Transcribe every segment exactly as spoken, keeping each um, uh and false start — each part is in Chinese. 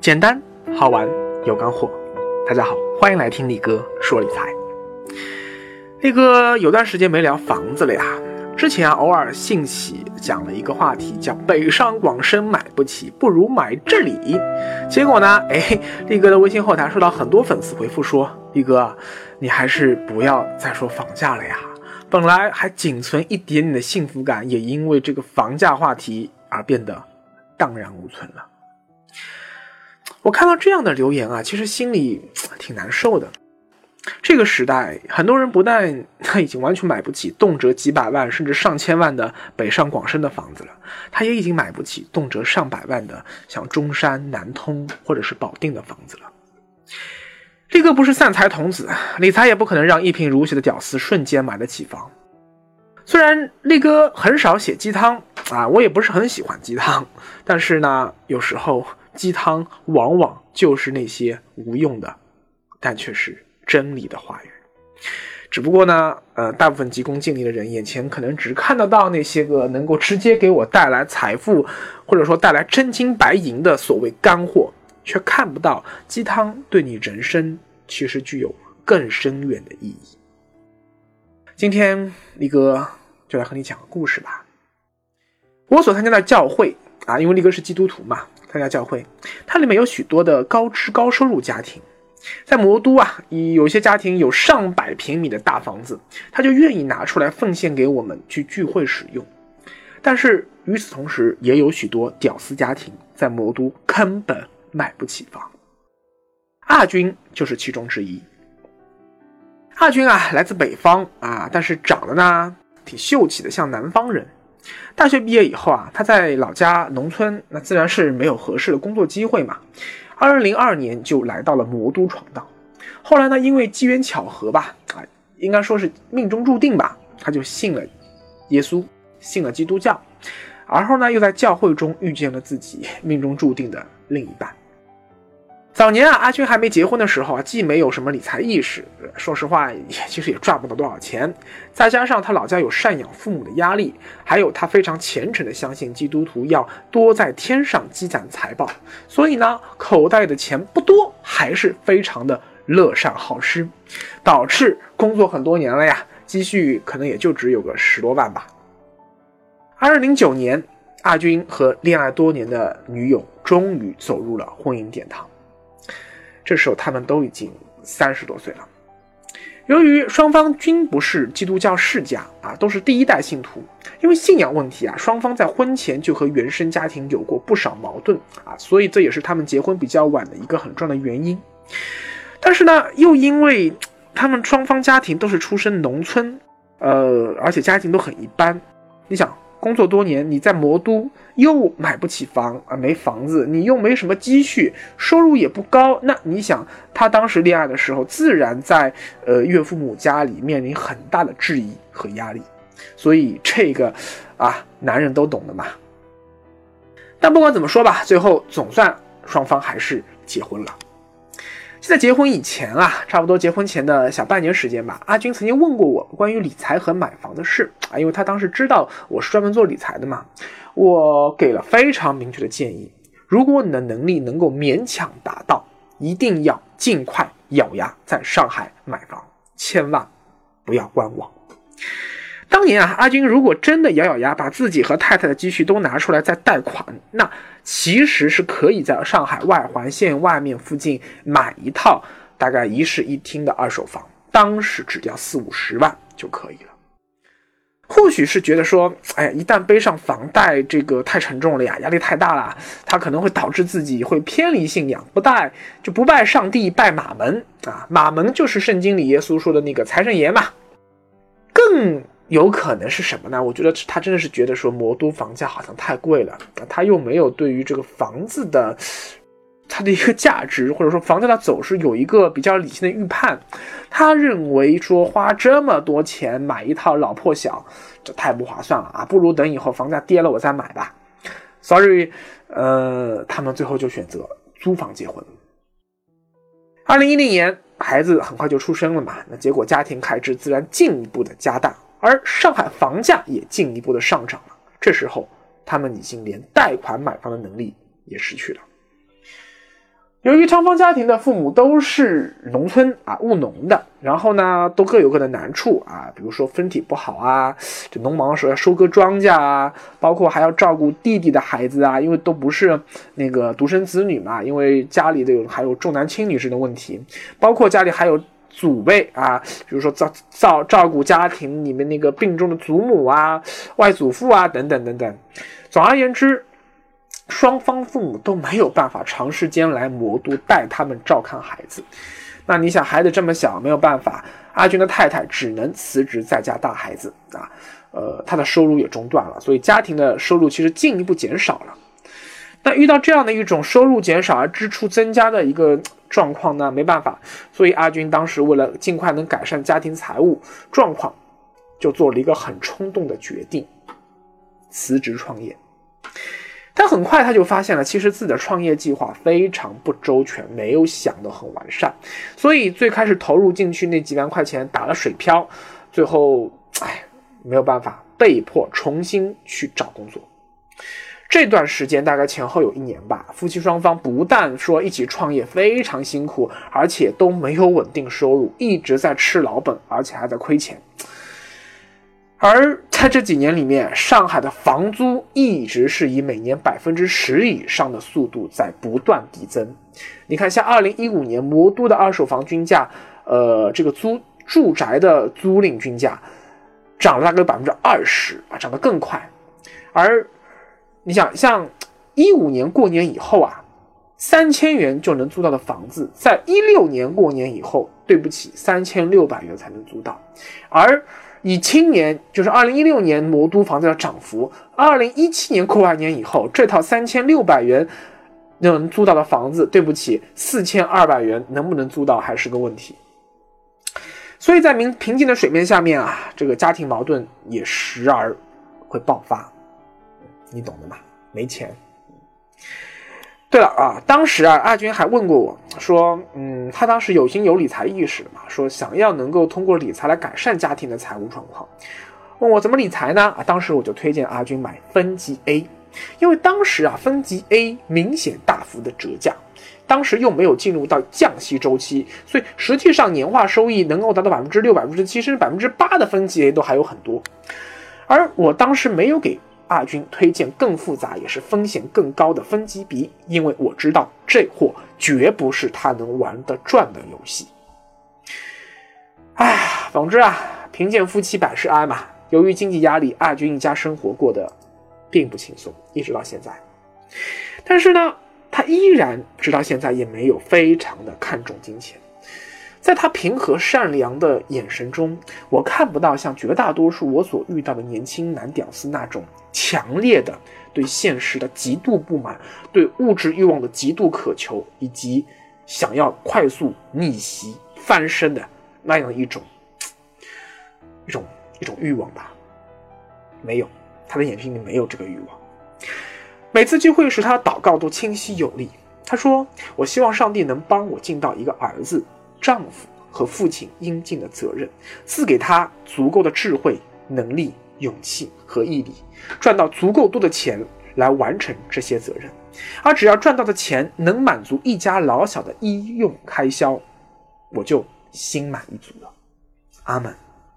简单好玩有干货。大家好，欢迎来听力哥说理财。力哥有段时间没聊房子了呀，之前啊偶尔兴起讲了一个话题，叫北上广深买不起，不如买这里。结果呢，哎，力哥的微信后台收到很多粉丝回复说，力哥你还是不要再说房价了呀，本来还仅存一点点的幸福感，也因为这个房价话题而变得荡然无存了。我看到这样的留言啊，其实心里挺难受的。这个时代，很多人不但他已经完全买不起动辄几百万甚至上千万的北上广深的房子了，他也已经买不起动辄上百万的像中山、南通或者是保定的房子了。力哥不是散财童子，理财也不可能让一贫如洗的屌丝瞬间买得起房。虽然力哥很少写鸡汤啊，我也不是很喜欢鸡汤，但是呢，有时候鸡汤往往就是那些无用的，但却是真理的话语。只不过呢，呃，大部分急功近利的人眼前可能只看得到那些个能够直接给我带来财富，或者说带来真金白银的所谓干货，却看不到鸡汤对你人生其实具有更深远的意义。今天力哥就来和你讲个故事吧。我所参加的教会啊，因为力哥是基督徒嘛，参加教会，它里面有许多的高知高收入家庭。在魔都啊，有些家庭有上百平米的大房子，他就愿意拿出来奉献给我们去聚会使用。但是与此同时，也有许多屌丝家庭在魔都根本买不起房。阿军就是其中之一。阿军啊，来自北方啊，但是长得呢挺秀气的，像南方人。大学毕业以后啊，他在老家农村，那自然是没有合适的工作机会嘛。二零零二年就来到了魔都闯荡。后来呢，因为机缘巧合吧，啊，应该说是命中注定吧，他就信了耶稣，信了基督教。而后呢，又在教会中遇见了自己命中注定的另一半。早年啊，阿军还没结婚的时候啊，既没有什么理财意识，说实话，其实也赚不到多少钱。再加上他老家有赡养父母的压力，还有他非常虔诚的相信基督徒要多在天上积攒财宝，所以呢，口袋的钱不多，还是非常的乐善好施，导致工作很多年了呀，积蓄可能也就只有个十多万吧。二零零九年，阿军和恋爱多年的女友终于走入了婚姻殿堂。这时候他们都已经三十多岁了。由于双方均不是基督教世家啊，都是第一代信徒，因为信仰问题啊，双方在婚前就和原生家庭有过不少矛盾啊，所以这也是他们结婚比较晚的一个很重要的原因。但是呢，又因为他们双方家庭都是出身农村，呃，而且家境都很一般。你想，工作多年，你在魔都又买不起房啊，没房子，你又没什么积蓄，收入也不高，那你想他当时恋爱的时候，自然在呃岳父母家里面临很大的质疑和压力，所以这个啊男人都懂的嘛。但不管怎么说吧，最后总算双方还是结婚了。在结婚以前啊，差不多结婚前的小半年时间吧，阿军曾经问过我关于理财和买房的事啊，因为他当时知道我是专门做理财的嘛，我给了非常明确的建议，如果你的能力能够勉强达到，一定要尽快咬牙在上海买房，千万不要观望。当年啊，阿军如果真的咬咬牙把自己和太太的积蓄都拿出来再贷款，那其实是可以在上海外环线外面附近买一套大概一室一厅的二手房，当时只要四五十万就可以了。或许是觉得说，哎，一旦背上房贷，这个太沉重了呀，压力太大了，他可能会导致自己会偏离信仰，不拜就不拜上帝，拜马门啊，马门就是圣经里耶稣说的那个财神爷嘛。更有可能是什么呢？我觉得他真的是觉得说魔都房价好像太贵了，他又没有对于这个房子的它的一个价值，或者说房价的走势有一个比较理性的预判。他认为说花这么多钱买一套老破小，这太不划算了啊，不如等以后房价跌了我再买吧。Sorry， 呃，他们最后就选择租房结婚。二零一零年，孩子很快就出生了嘛，那结果家庭开支自然进一步的加大。而上海房价也进一步的上涨了，这时候他们已经连贷款买房的能力也失去了。 由于昌方家庭的父母都是农村啊务农的，然后呢都各有各的难处啊，比如说身体不好啊，这农忙的时候要收割庄稼啊，包括还要照顾弟弟的孩子啊，因为都不是那个独生子女嘛，因为家里的有还有重男轻女这种问题，包括家里还有祖辈啊，比如说照照照顾家庭里面那个病重的祖母啊、外祖父啊等等等等。总而言之，双方父母都没有办法长时间来魔都带他们照看孩子。那你想，孩子这么小，没有办法，阿军的太太只能辞职在家带孩子啊，呃，他的收入也中断了，所以家庭的收入其实进一步减少了。那遇到这样的一种收入减少而支出增加的一个状况呢，没办法，所以阿军当时为了尽快能改善家庭财务状况，就做了一个很冲动的决定，辞职创业。但很快他就发现了，其实自己的创业计划非常不周全，没有想得很完善，所以最开始投入进去那几万块钱打了水漂，最后哎没有办法，被迫重新去找工作。这段时间大概前后有一年吧，夫妻双方不但说一起创业非常辛苦，而且都没有稳定收入，一直在吃老本，而且还在亏钱。而在这几年里面，上海的房租一直是以每年 百分之十 以上的速度在不断递增。你看，像二零一五年魔都的二手房均价，呃，这个租住宅的租赁均价涨了大概 百分之二十 啊，涨得更快。而你想，像一五年过年以后啊，三千元就能租到的房子，在一六年过年以后，对不起，三千六百元才能租到。而以今年就是二零一六年魔都房子的涨幅，二零一七年过完年以后，这套三千六百元能租到的房子，对不起，四千二百元能不能租到还是个问题。所以在平静的水面下面啊，这个家庭矛盾也时而会爆发，你懂的嘛？没钱。对了啊，当时啊，阿军还问过我说，嗯，他当时有心有理财意识嘛，说想要能够通过理财来改善家庭的财务状况，问我怎么理财呢？啊，当时我就推荐阿军买分级 A， 因为当时啊，分级 A 明显大幅的折价，当时又没有进入到降息周期，所以实际上年化收益能够达到 百分之六、百分之七 甚至 百分之八 的分级 A 都还有很多，而我当时没有给阿军推荐更复杂也是风险更高的分级 B， 因为我知道这货绝不是他能玩得转的游戏。哎，总之啊，贫贱夫妻百事哀嘛。由于经济压力，阿军一家生活过得并不轻松，一直到现在。但是呢，他依然直到现在也没有非常的看重金钱。在他平和善良的眼神中，我看不到像绝大多数我所遇到的年轻男屌丝那种强烈的对现实的极度不满，对物质欲望的极度渴求，以及想要快速逆袭翻身的那样一种一种一种欲望吧。没有，他的眼睛里没有这个欲望。每次聚会时，他的祷告都清晰有力。他说，我希望上帝能帮我尽到一个儿子、丈夫和父亲应尽的责任，赐给他足够的智慧、能力、勇气和毅力，赚到足够多的钱来完成这些责任。而只要赚到的钱能满足一家老小的医用开销，我就心满意足了。阿们。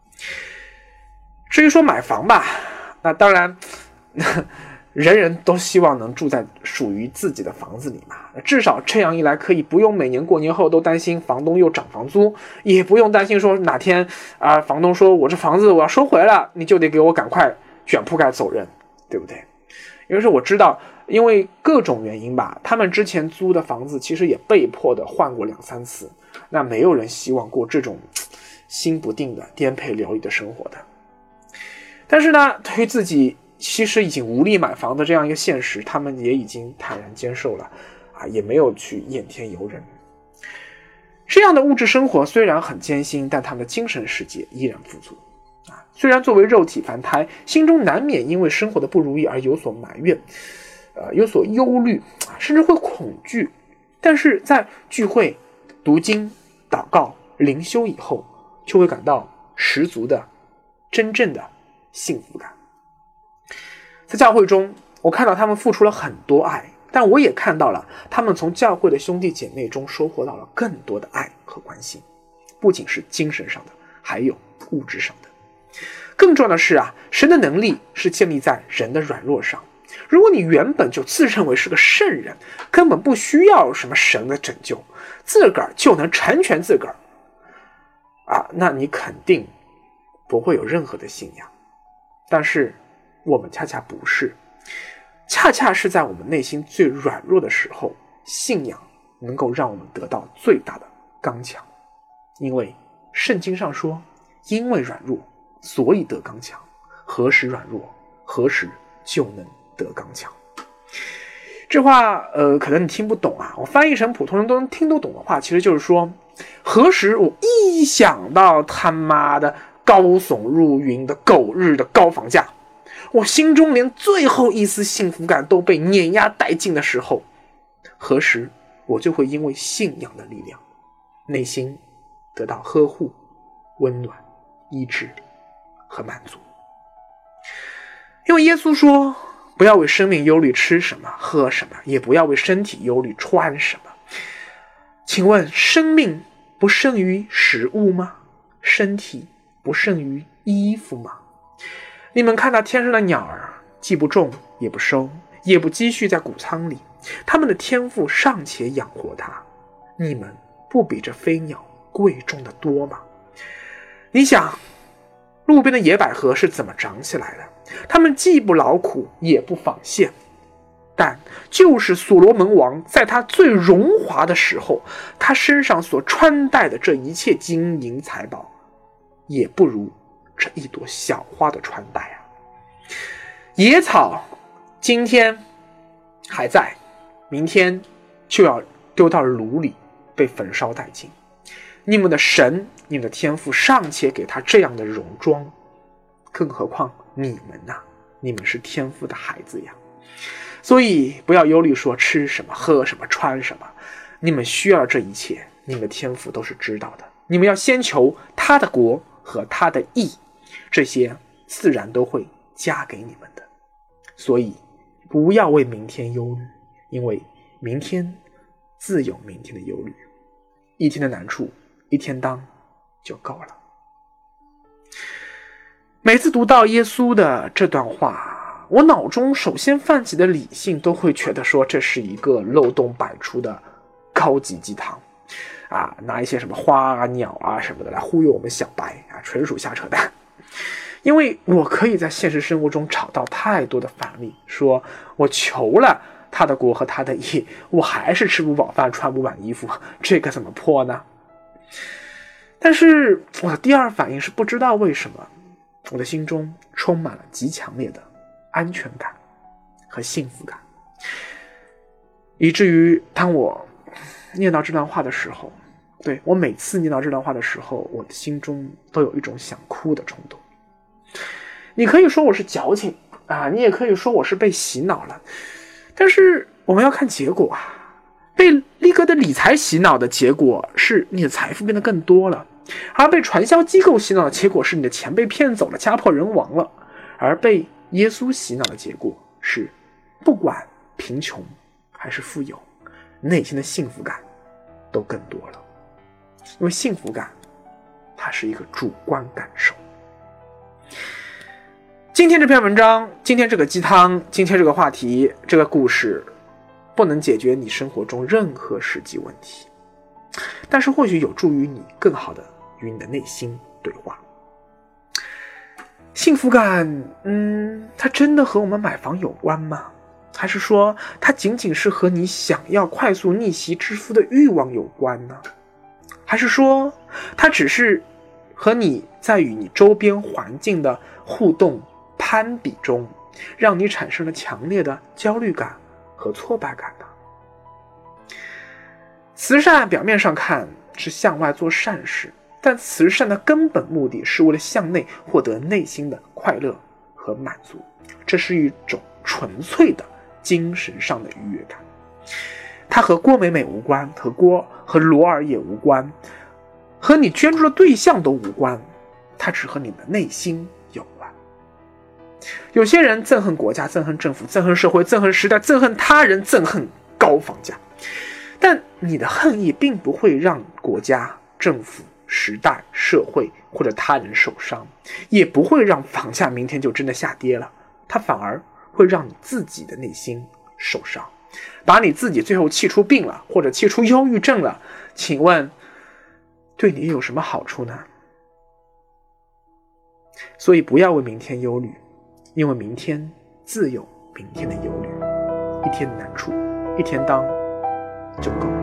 至于说买房吧，那当然人人都希望能住在属于自己的房子里嘛，至少这样一来可以不用每年过年后都担心房东又涨房租，也不用担心说哪天啊、呃、房东说我这房子我要收回了，你就得给我赶快卷铺盖走人，对不对？因为是我知道，因为各种原因吧，他们之前租的房子其实也被迫的换过两三次，那没有人希望过这种心不定的颠沛流离的生活的。但是呢，对于自己其实已经无力买房的这样一个现实，他们也已经坦然接受了啊，也没有去怨天尤人。这样的物质生活虽然很艰辛，但他们的精神世界依然富足啊。虽然作为肉体凡胎，心中难免因为生活的不如意而有所埋怨，呃，有所忧虑，甚至会恐惧，但是在聚会、读经、祷告、灵修以后，就会感到十足的、真正的幸福感。在教会中，我看到他们付出了很多爱但我也看到了他们从教会的兄弟姐妹中收获到了更多的爱和关心，不仅是精神上的，还有物质上的。更重要的是啊，神的能力是建立在人的软弱上。如果你原本就自认为是个圣人，根本不需要什么神的拯救，自个儿就能成全自个儿啊，那你肯定不会有任何的信仰。但是我们恰恰不是，恰恰是在我们内心最软弱的时候，信仰能够让我们得到最大的刚强。因为圣经上说，因为软弱所以得刚强，何时软弱何时就能得刚强。这话呃，可能你听不懂啊，我翻译成普通人都能听得懂的话，其实就是说，何时我一想到他妈的高耸入云的狗日的高房价，我心中连最后一丝幸福感都被碾压殆尽的时候，何时我就会因为信仰的力量，内心得到呵护、温暖、医治和满足。因为耶稣说，不要为生命忧虑吃什么喝什么，也不要为身体忧虑穿什么。请问生命不胜于食物吗？身体不胜于衣服吗？你们看那天上的鸟儿，既不种也不收，也不积蓄在谷仓里，他们的天父尚且养活它，你们不比这飞鸟贵重的多吗？你想路边的野百合是怎么长起来的？他们既不劳苦也不纺线，但就是所罗门王在他最荣华的时候，他身上所穿戴的这一切金银财宝，也不如这一朵小花的穿戴啊。野草今天还在，明天就要丢到炉里被焚烧殆尽。你们的神，你们的天父尚且给他这样的戎装，更何况你们啊，你们是天父的孩子呀。所以不要忧虑说吃什么喝什么穿什么，你们需要这一切，你们的天父都是知道的。你们要先求他的国和他的义，这些自然都会加给你们的。所以不要为明天忧虑，因为明天自有明天的忧虑，一天的难处一天当就够了。每次读到耶稣的这段话，我脑中首先泛起的理性都会觉得说，这是一个漏洞百出的高级鸡汤啊，拿一些什么花啊鸟啊什么的来忽悠我们小白啊，纯属瞎扯淡。因为我可以在现实生活中找到太多的反例，说我求了他的国和他的义，我还是吃不饱饭穿不满衣服，这个怎么破呢？但是我的第二反应是，不知道为什么我的心中充满了极强烈的安全感和幸福感，以至于当我念到这段话的时候，对，我每次念到这段话的时候，我的心中都有一种想哭的冲动。你可以说我是矫情啊，你也可以说我是被洗脑了，但是我们要看结果啊。被力哥的理财洗脑的结果是你的财富变得更多了，而被传销机构洗脑的结果是你的钱被骗走了，家破人亡了。而被耶稣洗脑的结果是，不管贫穷还是富有，内心的幸福感都更多了。因为幸福感它是一个主观感受。今天这篇文章，今天这个鸡汤，今天这个话题，这个故事不能解决你生活中任何实际问题，但是或许有助于你更好的与你的内心对话。幸福感，嗯，它真的和我们买房有关吗？还是说它仅仅是和你想要快速逆袭致富的欲望有关呢？还是说它只是和你在与你周边环境的互动攀比中，让你产生了强烈的焦虑感和挫败感呢？慈善表面上看是向外做善事，但慈善的根本目的是为了向内获得内心的快乐和满足，这是一种纯粹的精神上的愉悦感。它和郭美美无关，和郭和罗尔也无关，和你捐助的对象都无关，它只和你的内心有关。 有些人憎恨国家，憎恨政府，憎恨社会，憎恨时代，憎恨他人，憎恨高房价。但你的恨意并不会让国家、政府、时代、社会或者他人受伤，也不会让房价明天就真的下跌了，它反而会让你自己的内心受伤，把你自己最后气出病了，或者气出忧郁症了。请问对你有什么好处呢？所以不要为明天忧虑，因为明天自有明天的忧虑。一天的难处，一天当就够了。